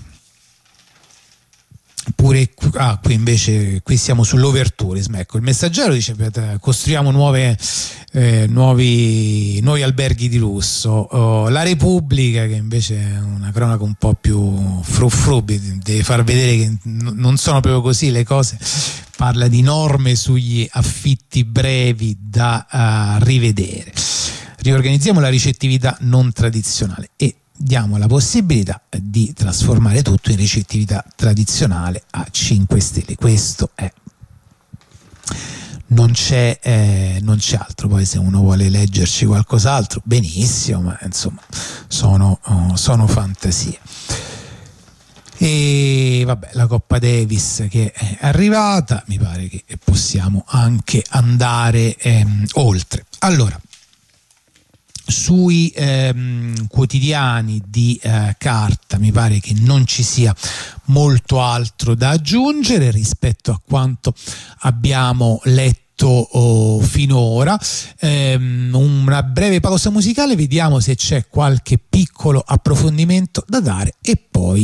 pure qui, ah, qui invece qui siamo sull'overtourism. Ecco, il Messaggero dice: costruiamo nuove, eh, nuovi, nuovi alberghi di lusso. Oh, la Repubblica, che invece è una cronaca un po' più frufru, deve far vedere che n- non sono proprio così le cose, parla di norme sugli affitti brevi da uh, rivedere. Riorganizziamo la ricettività non tradizionale e diamo la possibilità di trasformare tutto in ricettività tradizionale a cinque stelle. Questo è, non c'è, eh, non c'è altro. Poi se uno vuole leggerci qualcos'altro, benissimo, ma insomma sono, oh, sono fantasie. E vabbè, la Coppa Davis che è arrivata, mi pare che possiamo anche andare ehm, oltre. Allora, sui ehm, quotidiani di eh, carta mi pare che non ci sia molto altro da aggiungere rispetto a quanto abbiamo letto oh, finora. Ehm, una breve pausa musicale, vediamo se c'è qualche piccolo approfondimento da dare e poi